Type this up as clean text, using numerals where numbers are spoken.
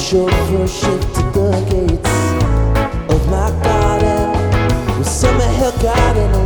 chauffeur shifted the gates of my garden with summer hill garden